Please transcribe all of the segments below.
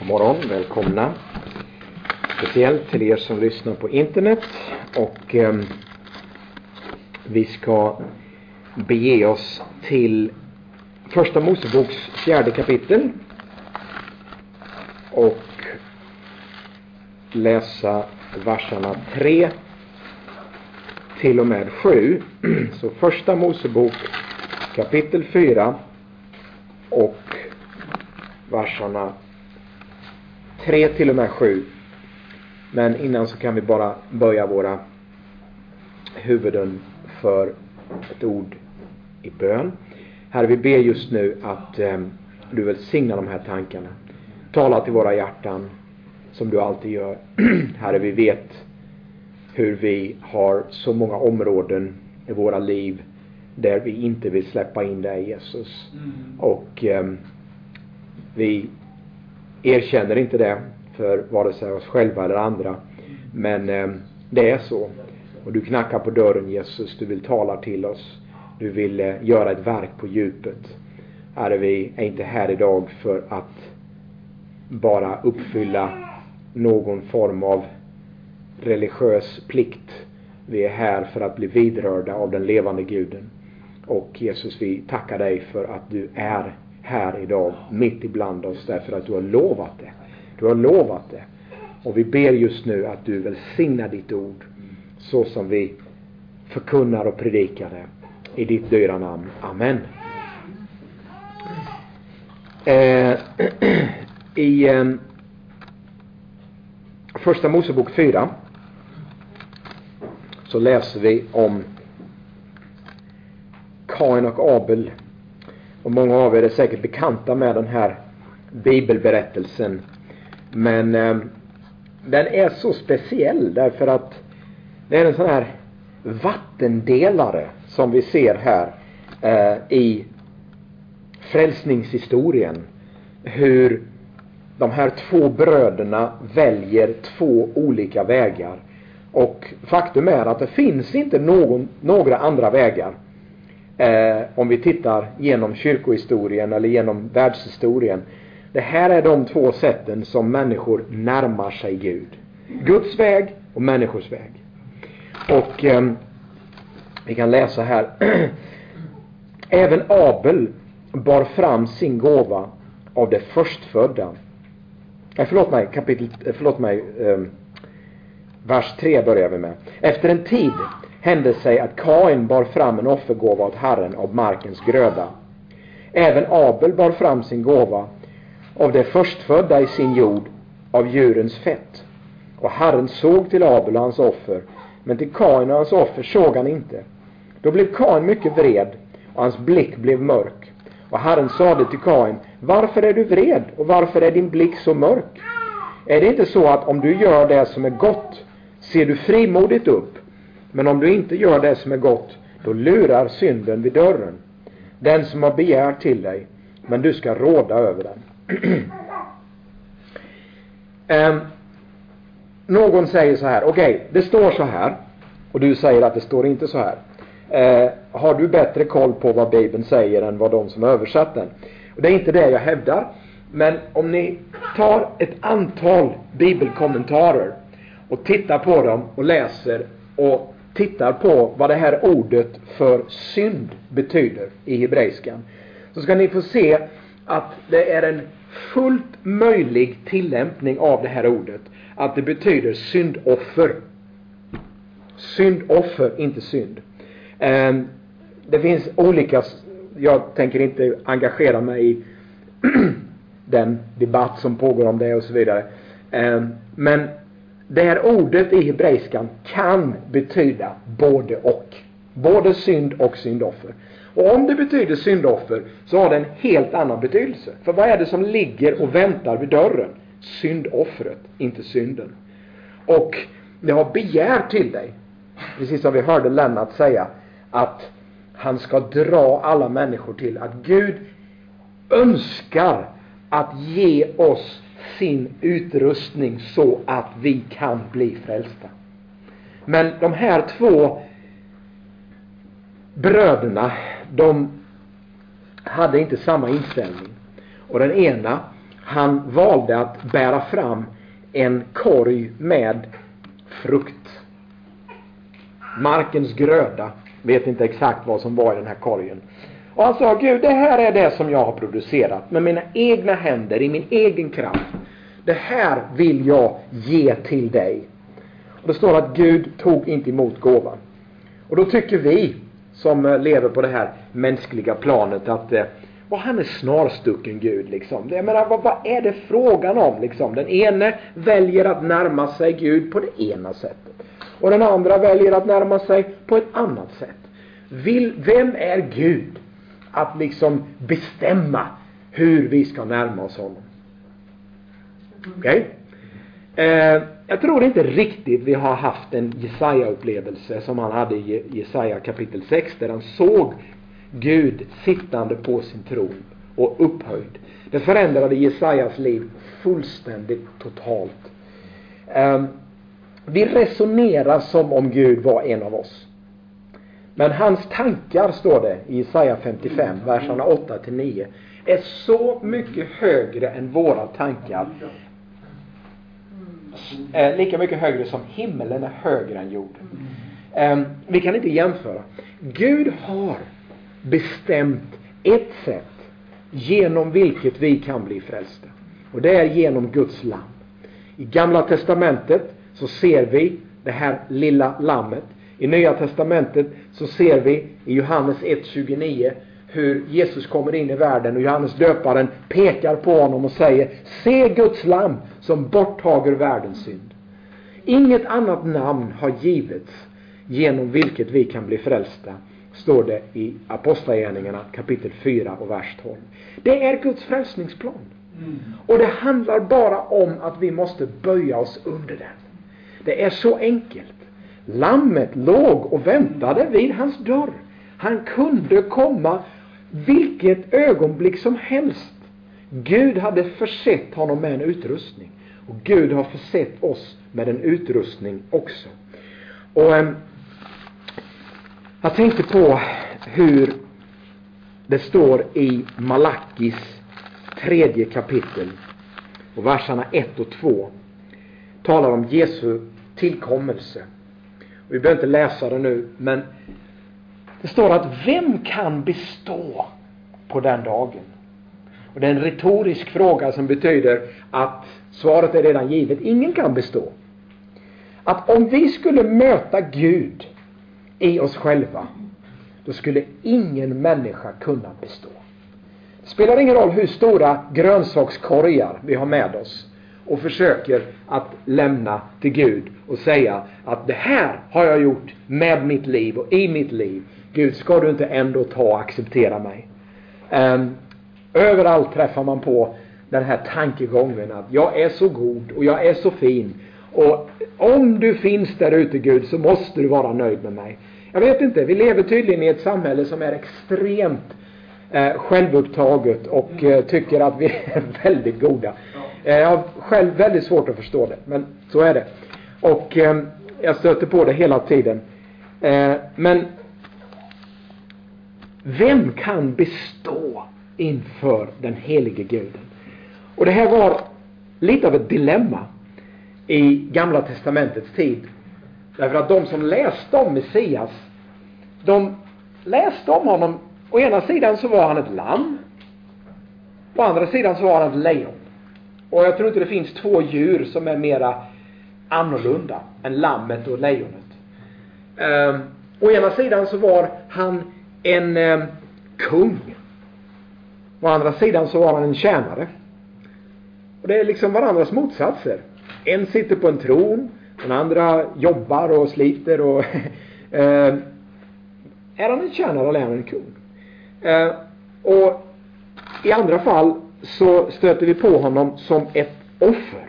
morgon, välkomna. Speciellt till er som lyssnar på internet. Och vi ska bege oss till Första Moseboks 4:e kapitel. Och läsa verserna 3 till och med 7. Så Första Mosebok kapitel 4 och verserna 3 till och med 7. Men innan så kan vi bara böja våra huvuden för ett ord i bön. Herre, vi ber just nu att du välsignar de här tankarna. Tala till våra hjärtan som du alltid gör. Herre, vi vet hur vi har så många områden i våra liv där vi inte vill släppa in dig, Jesus. Och vi erkänner inte det för vare sig oss själva eller andra. Men det är så. Och du knackar på dörren, Jesus. Du vill tala till oss. Du vill göra ett verk på djupet. Herre, vi är inte här idag för att bara uppfylla någon form av religiös plikt. Vi är här för att bli vidrörda av den levande Guden. Och Jesus, vi tackar dig för att du är här idag mitt ibland oss, därför att du har lovat det. Du har lovat det. Och vi ber just nu att du välsignar ditt ord så som vi förkunnar och predikar det. I ditt dyra namn. Amen. I Första Mosebok 4 så läser vi om Kain och Abel. Och många av er är säkert bekanta med den här bibelberättelsen. Men den är så speciell därför att det är en sån här vattendelare som vi ser här i frälsningshistorien. Hur de här två bröderna väljer två olika vägar. Och faktum är att det finns inte några andra vägar. Om vi tittar genom kyrkohistorien eller genom världshistorien. Det här är de två sätten som människor närmar sig Gud. Guds väg och människors väg. Och vi kan läsa här. Även Abel bar fram sin gåva av det förstfödda. Vers 3 börjar vi med. Efter en tid hände sig att Kain bar fram en offergåva åt Herren av markens gröda. Även Abel bar fram sin gåva av det förstfödda i sin jord av djurens fett. Och Herren såg till Abel och hans offer, men till Kain och hans offer såg han inte. Då blev Kain mycket vred och hans blick blev mörk. Och Herren sade till Kain: varför är du vred och varför är din blick så mörk? Är det inte så att om du gör det som är gott ser du frimodigt upp, men om du inte gör det som är gott, då lurar synden vid dörren. Den som har begär till dig, men du ska råda över den. Någon säger så här: okej, det står så här, och du säger att det står inte så här. Har du bättre koll på vad Bibeln säger än vad de som har översatt den? Och det är inte det jag hävdar. Men om ni tar ett antal bibelkommentarer och tittar på dem och läser och tittar på vad det här ordet för synd betyder i hebreiskan, så ska ni få se att det är en fullt möjlig tillämpning av det här ordet. Att det betyder syndoffer. Syndoffer, inte synd. Det finns olika, jag tänker inte engagera mig i den debatt som pågår om det och så vidare. Men det här ordet i hebreiskan kan betyda både och. Både synd och syndoffer. Och om det betyder syndoffer så har det en helt annan betydelse. För vad är det som ligger och väntar vid dörren? Syndoffret, inte synden. Och det har begär till dig. Precis som vi hörde Lennart säga, att han ska dra alla människor till. Att Gud önskar att ge oss sin utrustning så att vi kan bli frälsta. Men de här två bröderna, de hade inte samma inställning. Och den ena, han valde att bära fram en korg med frukt. Markens gröda, vet inte exakt vad som var i den här korgen. Och han sa, Gud, det här är det som jag har producerat med mina egna händer, i min egen kraft. Det här vill jag ge till dig. Och det står att Gud tog inte emot gåvan. Och då tycker vi som lever på det här mänskliga planet att han är snarstucken Gud liksom. Jag menar, vad är det frågan om liksom? Den ene väljer att närma sig Gud på det ena sättet. Och den andra väljer att närma sig på ett annat sätt. Vem är Gud att liksom bestämma hur vi ska närma oss honom? Okej? Jag tror inte riktigt vi har haft en Jesaja-upplevelse som han hade i Jesaja kapitel 6, där han såg Gud sittande på sin tron och upphöjd. Det förändrade Jesajas liv fullständigt totalt. Vi resonerar som om Gud var en av oss. Men hans tankar, står det i Jesaja 55, verserna 8-9, är så mycket högre än våra tankar. Lika mycket högre som himmelen är högre än jorden. Vi kan inte jämföra. Gud har bestämt ett sätt genom vilket vi kan bli frälsta. Och det är genom Guds lamm. I Gamla testamentet så ser vi det här lilla lammet. I Nya testamentet så ser vi i Johannes 1:29 hur Jesus kommer in i världen och Johannes döparen pekar på honom och säger: se Guds lamm som borttager världens synd. Inget annat namn har givits genom vilket vi kan bli frälsta, står det i Apostlagärningarna kapitel 4 och vers 12. Det är Guds frälsningsplan. Och det handlar bara om att vi måste böja oss under den. Det är så enkelt. Lammet låg och väntade vid hans dörr. Han kunde komma vilket ögonblick som helst. Gud hade försett honom med en utrustning. Och Gud har försett oss med en utrustning också. Och jag tänkte på hur det står i Malakis 3:e kapitel och verserna 1 och 2 talar om Jesu tillkommelse. Och vi behöver inte läsa det nu, men det står att vem kan bestå på den dagen? Och det är en retorisk fråga som betyder att svaret är redan givet. Ingen kan bestå. Att om vi skulle möta Gud i oss själva, då skulle ingen människa kunna bestå. Det spelar ingen roll hur stora grönsakskorgar vi har med oss och försöker att lämna till Gud och säga att det här har jag gjort med mitt liv och i mitt liv. Gud, ska du inte ändå ta och acceptera mig? Överallt träffar man på den här tankegången att jag är så god och jag är så fin. Och om du finns där ute, Gud, så måste du vara nöjd med mig. Jag vet inte, vi lever tydligen i ett samhälle som är extremt självupptaget och tycker att vi är väldigt goda. Jag har själv väldigt svårt att förstå det, men så är det. Och jag stöter på det hela tiden. Men vem kan bestå inför den helige Guden? Och det här var lite av ett dilemma i Gamla testamentets tid. Därför att de som läste om Messias, de läste om honom. Å ena sidan så var han ett lamm. Å andra sidan så var han ett lejon. Och jag tror inte det finns två djur som är mera annorlunda än lammet och lejonet. Å ena sidan så var han en kung. Å andra sidan så var han en tjänare. Och det är liksom varandras motsatser. En sitter på en tron, den andra jobbar och sliter och är han en tjänare eller är han en kung? Och i andra fall så stöter vi på honom som ett offer.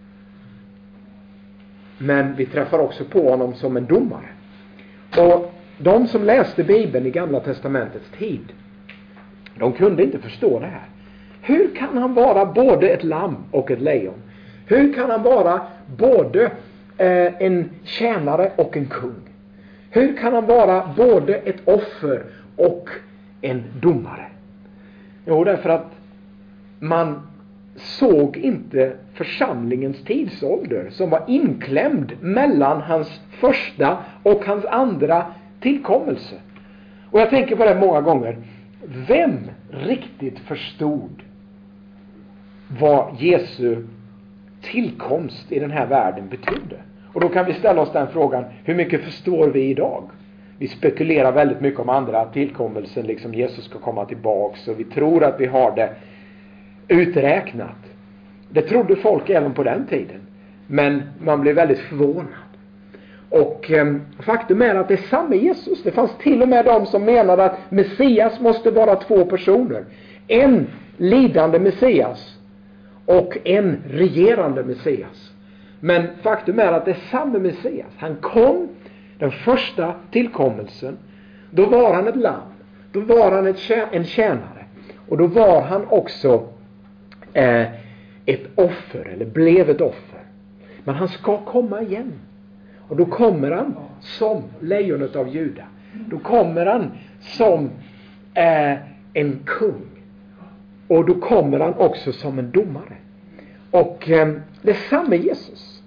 Men vi träffar också på honom som en domare. Och de som läste Bibeln i Gamla testamentets tid, de kunde inte förstå det här. Hur kan han vara både ett lamm och ett lejon? Hur kan han vara både en tjänare och en kung? Hur kan han vara både ett offer och en domare? Jo, därför att man såg inte församlingens tidsålder som var inklämd mellan hans första och hans andra tillkommelse. Och jag tänker på det många gånger. Vem riktigt förstod vad Jesu tillkomst i den här världen betydde? Och då kan vi ställa oss den frågan, hur mycket förstår vi idag? Vi spekulerar väldigt mycket om andra tillkommelsen, liksom Jesus ska komma tillbaks, och vi tror att vi har det uträknat. Det trodde folk även på den tiden, men man blev väldigt förvånad. Och faktum är att det är samma Jesus. Det fanns till och med de som menade att Messias måste vara två personer. En lidande Messias och en regerande Messias. Men faktum är att det är samma Messias. Han kom den första tillkommelsen. Då var han ett lamm. Då var han en tjänare. Och då var han också ett offer, eller blev ett offer. Men han ska komma igen. Och då kommer han som lejonet av Juda. Då kommer han som en kung. Och då kommer han också som en domare. Och det är samma Jesus.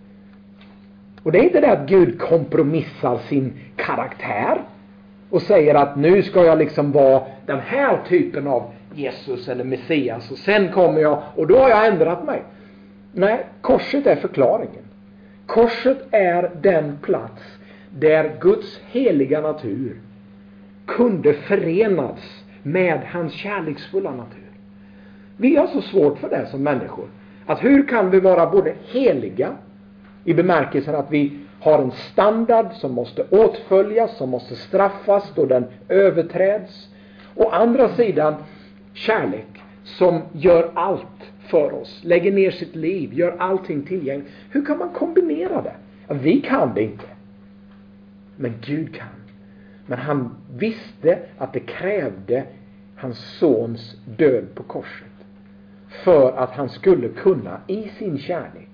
Och det är inte det att Gud kompromissar sin karaktär och säger att nu ska jag liksom vara den här typen av Jesus eller Messias, och sen kommer jag och då har jag ändrat mig. Nej, korset är förklaringen. Korset är den plats där Guds heliga natur kunde förenas med hans kärleksfulla natur. Vi har så svårt för det som människor. Att hur kan vi vara både heliga i bemärkelsen att vi har en standard som måste åtföljas, som måste straffas då den överträds. Å andra sidan kärlek som gör allt för oss, lägger ner sitt liv, gör allting tillgängligt. Hur kan man kombinera det? Ja, vi kan det inte. Men Gud kan. Men han visste att det krävde hans sons död på korset för att han skulle kunna i sin kärlek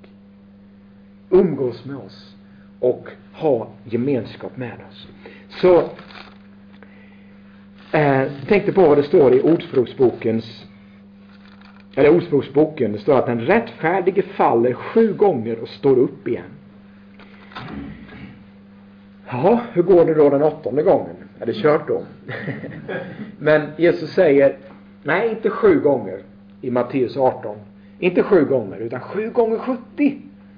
umgås med oss och ha gemenskap med oss. Så tänkte på vad det står i Ordspråksboken. Det står att den rättfärdige faller 7 gånger och står upp igen. Ja, hur går det då den 8:e gången? Är det kört då? Men Jesus säger, nej, inte 7 gånger i Matteus 18. Inte 7 gånger, utan 7 gånger 70.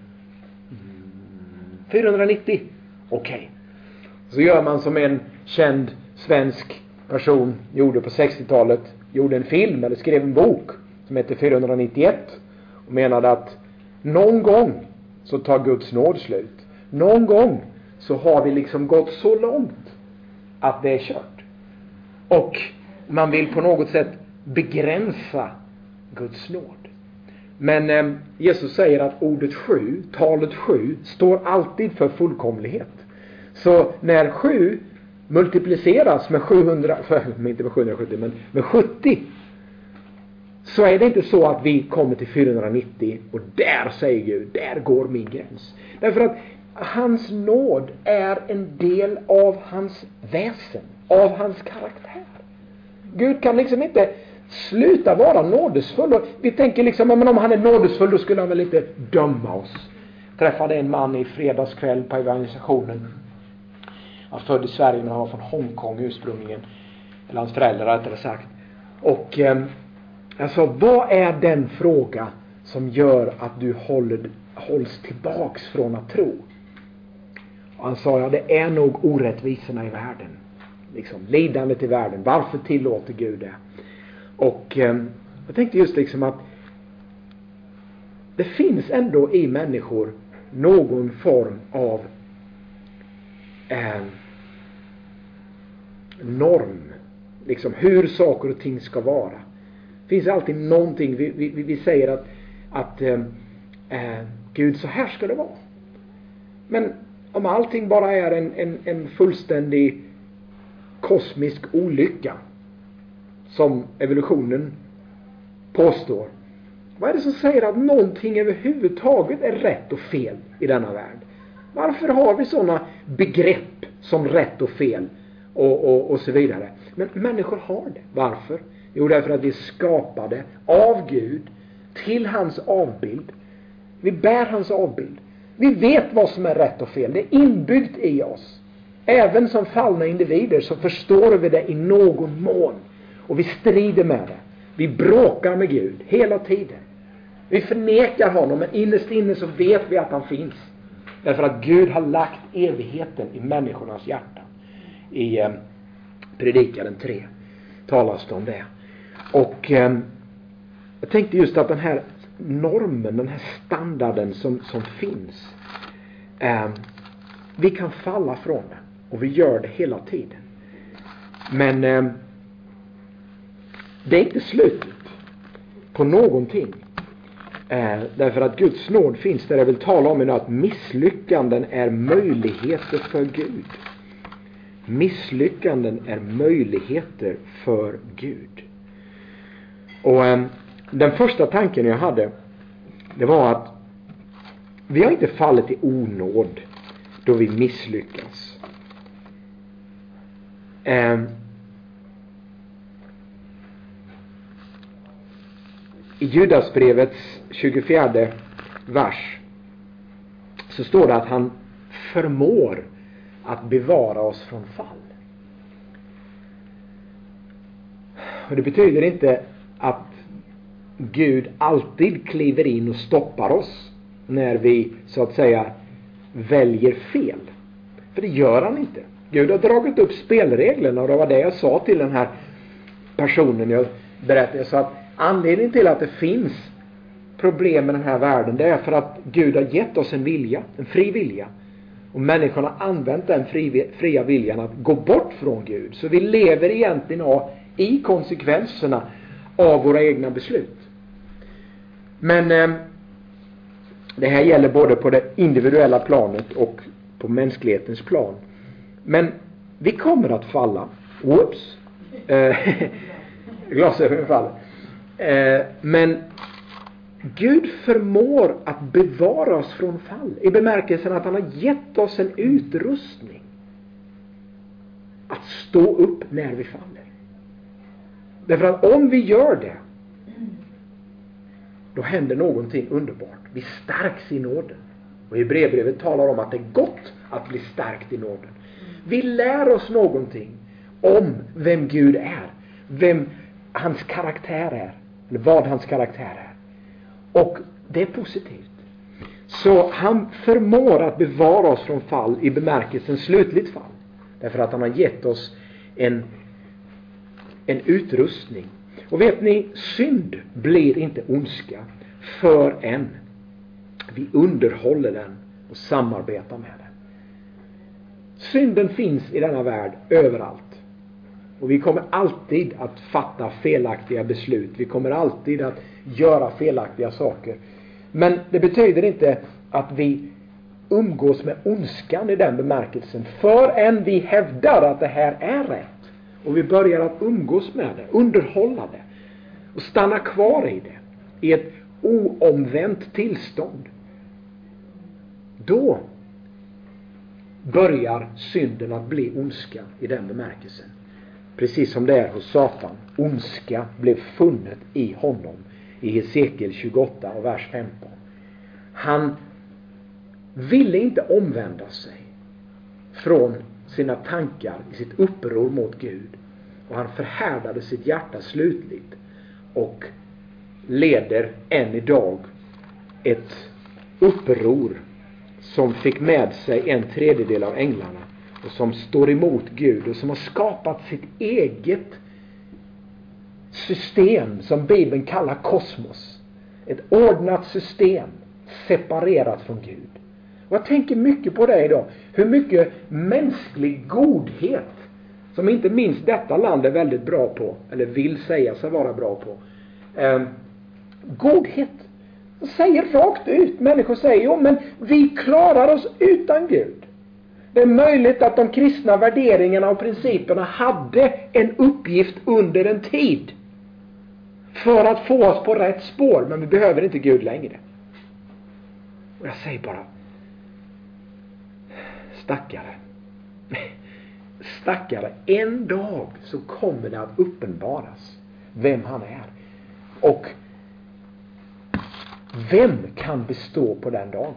490. Okej. Så gör man som en känd svensk person gjorde på 60-talet. Gjorde en film eller skrev en bok som heter 491. Och menade att någon gång så tar Guds nåd slut. Någon gång så har vi liksom gått så långt att det är kört. Och man vill på något sätt begränsa Guds nåd. Men Jesus säger att ordet 7, talet 7, står alltid för fullkomlighet. Så när 7 multipliceras med 700, inte med 770, men med 70, så är det inte så att vi kommer till 490 och där säger Gud, där går min gräns. Därför att hans nåd är en del av hans väsen, av hans karaktär. Gud kan liksom inte sluta vara nådesfull. Och vi tänker liksom, men om han är nådesfull då skulle han väl inte döma oss. Jag träffade en man i fredagskväll på evangelisationen. Han är född i Sverige men han var från Hongkong ursprungligen. Eller hans föräldrar rättare sagt. Och jag sa, vad är den fråga som gör att du hålls tillbaks från att tro? Och han sa, ja, det är nog orättvisorna i världen. Liksom, lidandet i världen. Varför tillåter Gud det? Och jag tänkte just liksom att det finns ändå i människor någon form av norm. Liksom hur saker och ting ska vara. Det finns alltid någonting. Vi säger att Gud, så här ska det vara. Men om allting bara är en fullständig kosmisk olycka som evolutionen påstår, vad är det som säger att någonting överhuvudtaget är rätt och fel i denna värld? Varför har vi sådana begrepp som rätt och fel och så vidare? Men människor har det. Varför? Jo, därför att vi är skapade av Gud till hans avbild. Vi bär hans avbild. Vi vet vad som är rätt och fel. Det är inbyggt i oss. Även som fallna individer så förstår vi det i någon mån. Och vi strider med det. Vi bråkar med Gud hela tiden. Vi förnekar honom, men innerst inne så vet vi att han finns. Därför att Gud har lagt evigheten i människornas hjärtan. I Predikaren 3 talas det om det. Och jag tänkte just att den här normen, den här standarden som finns, vi kan falla från den. Och vi gör det hela tiden. Men det är inte slutet på någonting. Därför att Guds nåd finns där. Jag vill tala om att misslyckanden är möjligheter för Gud. Misslyckanden är möjligheter för Gud. Och den första tanken jag hade, det var att vi har inte fallit i onåd då vi misslyckas. I Judasbrevets 24 vers så står det att han förmår att bevara oss från fall. Och det betyder inte att Gud alltid kliver in och stoppar oss när vi så att säga väljer fel. För det gör han inte. Gud har dragit upp spelreglerna, och det var det jag sa till den här personen jag berättade. Jag sa att anledningen till att det finns problem med den här världen, det är för att Gud har gett oss en vilja, en fri vilja. Och människorna har använt den fria viljan att gå bort från Gud. Så vi lever egentligen i konsekvenserna av våra egna beslut. Men det här gäller både på det individuella planet och på mänsklighetens plan. Men vi kommer att falla. Whoops. Glasögonen faller. Men Gud förmår att bevara oss från fall. I bemärkelsen att han har gett oss en utrustning att stå upp när vi faller. Därför att om vi gör det, då händer någonting underbart. Vi stärks i nåden. Och Hebreerbrevet talar om att det är gott att bli stärkt i nåden. Vi lär oss någonting om vem Gud är. Vem hans karaktär är. Eller vad hans karaktär är. Och det är positivt. Så han förmår att bevara oss från fall i bemärkelsen slutligt fall. Därför att han har gett oss en utrustning. Och vet ni, synd blir inte ondska förrän vi underhåller den och samarbetar med den. Synden finns i denna värld överallt. Och vi kommer alltid att fatta felaktiga beslut. Vi kommer alltid att göra felaktiga saker. Men det betyder inte att vi umgås med ondskan i den bemärkelsen förrän vi hävdar att det här är rätt. Och vi börjar att umgås med det, underhålla det och stanna kvar i det i ett oomvänt tillstånd. Då börjar synden att bli ondska i den bemärkelsen. Precis som det är hos Satan. Ondska blev funnet i honom i Hesekiel 28 och vers 15. Han ville inte omvända sig från sina tankar i sitt uppror mot Gud. Och han förhärdade sitt hjärta slutligt och leder än idag ett uppror som fick med sig 1/3 av änglarna och som står emot Gud och som har skapat sitt eget system som Bibeln kallar kosmos. Ett ordnat system separerat från Gud. Och jag tänker mycket på det idag. Hur mycket mänsklig godhet som inte minst detta land är väldigt bra på, eller vill säga sig vara bra på. Godhet. De säger rakt ut. Människor säger, jo men vi klarar oss utan Gud. Det är möjligt att de kristna värderingarna och principerna hade en uppgift under en tid för att få oss på rätt spår, men vi behöver inte Gud längre. Och jag säger bara, stackare, en dag så kommer det att uppenbaras vem han är. Och Vem kan bestå på den dagen?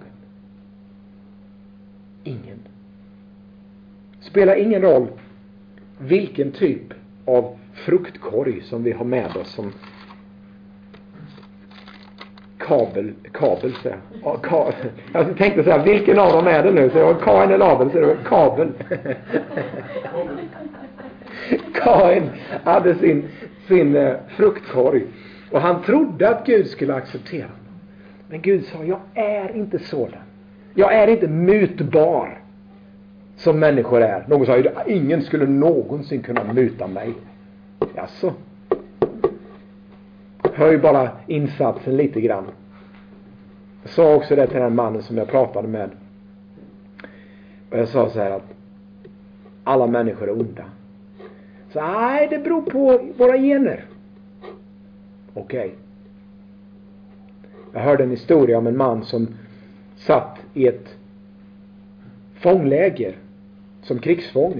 Ingen. Spelar ingen roll vilken typ av fruktkorg som vi har med oss som kabel så jag tänkte säga, vilken av dem är det nu? Så jag har Kain eller Abel, så det var kabel. Kain hade sin fruktkorg och han trodde att Gud skulle acceptera honom. Men Gud sa, jag är inte sådan. Jag är inte mutbar som människor är. Någon sa, ingen skulle någonsin kunna muta mig. Jaså? Höj bara insatsen lite grann. Jag sa också det till den mannen som jag pratade med. Och jag sa så här att alla människor är onda. Så nej, det beror på våra gener. Okej. Jag hörde en historia om en man som satt i ett fångläger som krigsfånge.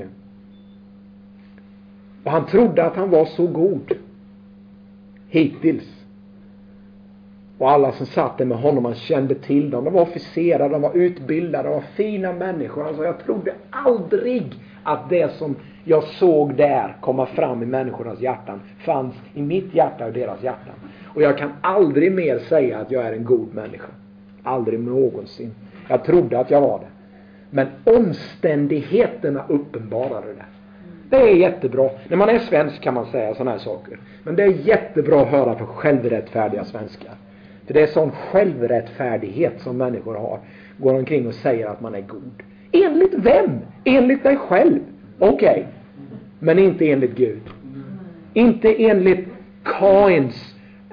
Och han trodde att han var så god hittills. Och alla som satt där med honom, han kände till dem. De var officerare, de var utbildade, de var fina människor. Alltså jag trodde aldrig att det som jag såg där komma fram i människornas hjärtan fanns i mitt hjärta och deras hjärtan. Och jag kan aldrig mer säga att jag är en god människa. Aldrig någonsin. Jag trodde att jag var det. Men omständigheterna uppenbarade det. Det är jättebra. När man är svensk kan man säga sådana här saker. Men det är jättebra att höra för självrättfärdiga svenskar. För det är sån självrättfärdighet som människor har. Går omkring och säger att man är god. Enligt vem? Enligt dig själv. Okej. Men inte enligt Gud. Inte enligt Kains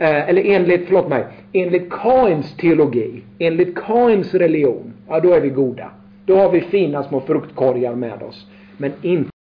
enligt Kains teologi, enligt Kains religion. Ja, då är vi goda. Då har vi fina små fruktkorgar med oss. Men inte